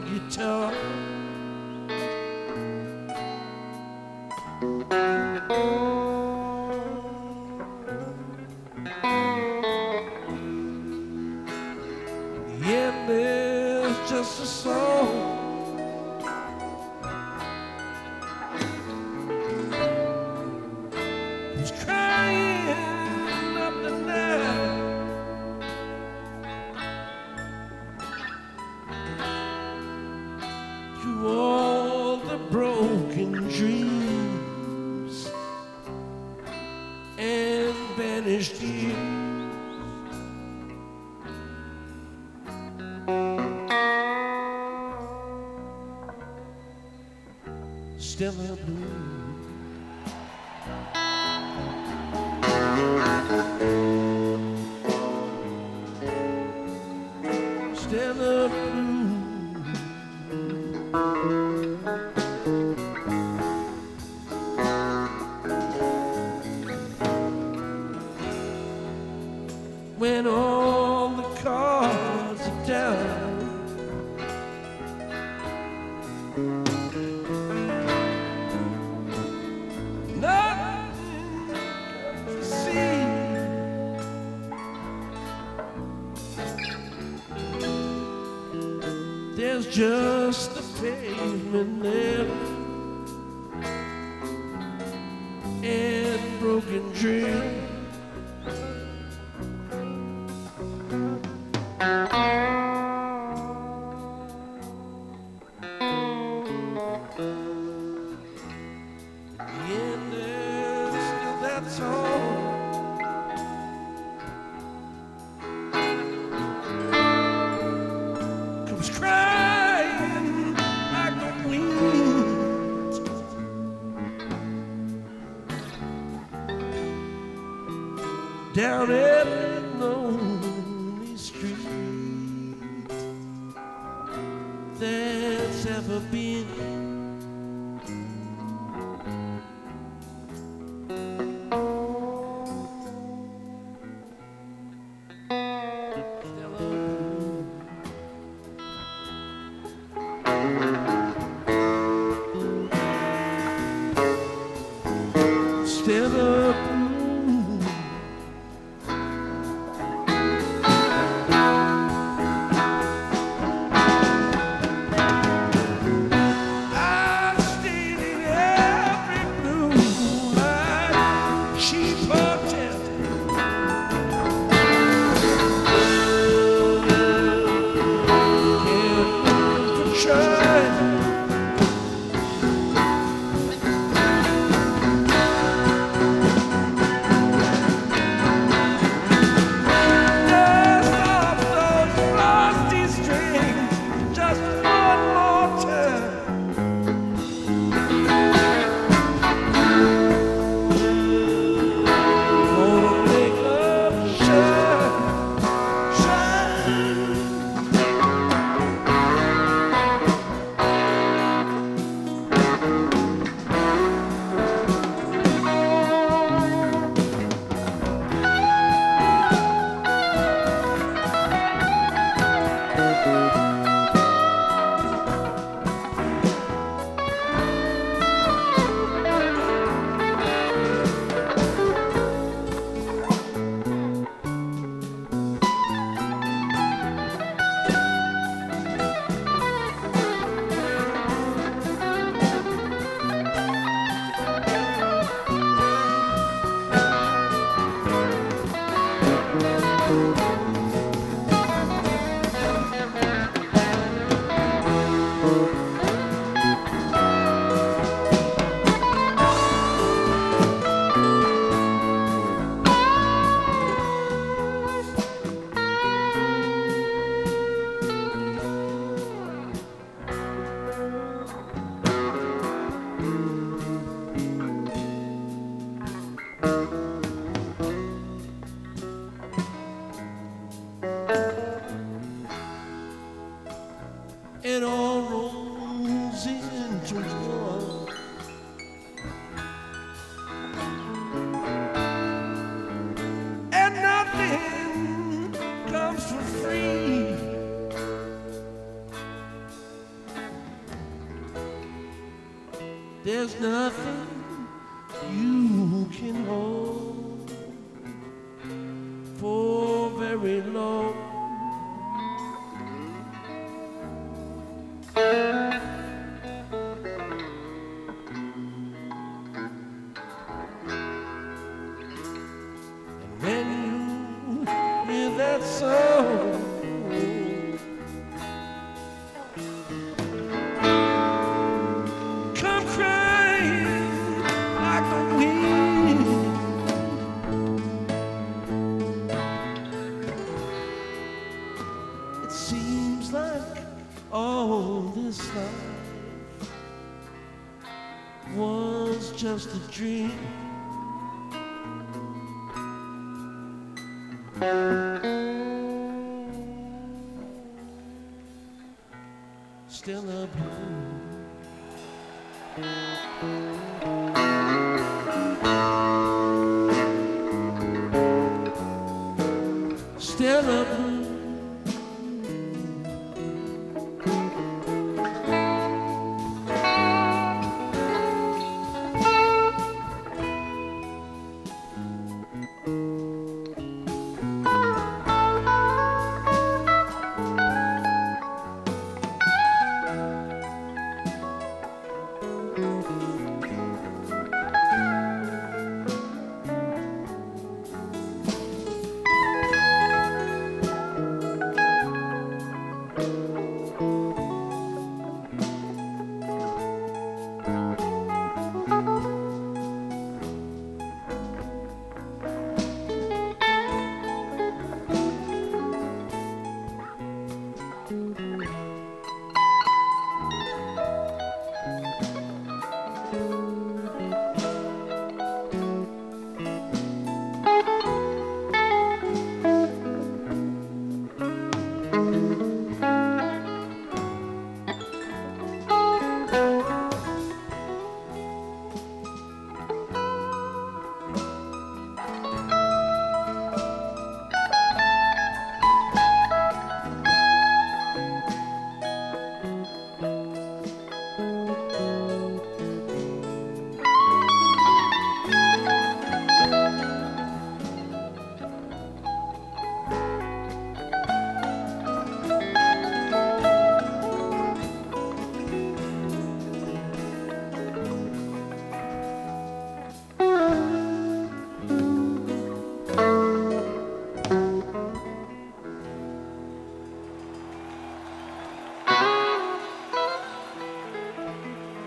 guitar. Yeah, there's just a song who's crying up the night. Through all the broken dreams and vanished years. Stella Blue. Stella Blue. When all the cards are down, nothing to see. There's just the pavement left and broken dreams. And there's still that song comes crying like the wind down every lonely street that's ever been. Stella Blue. I stayed in every blue light she protested. Can't try. It all rolls into one. And nothing comes for free. there's nothing you can hold for very long. And when you hear that song, come crying like the wind. It seems like all this life was just a dream. Still a blue.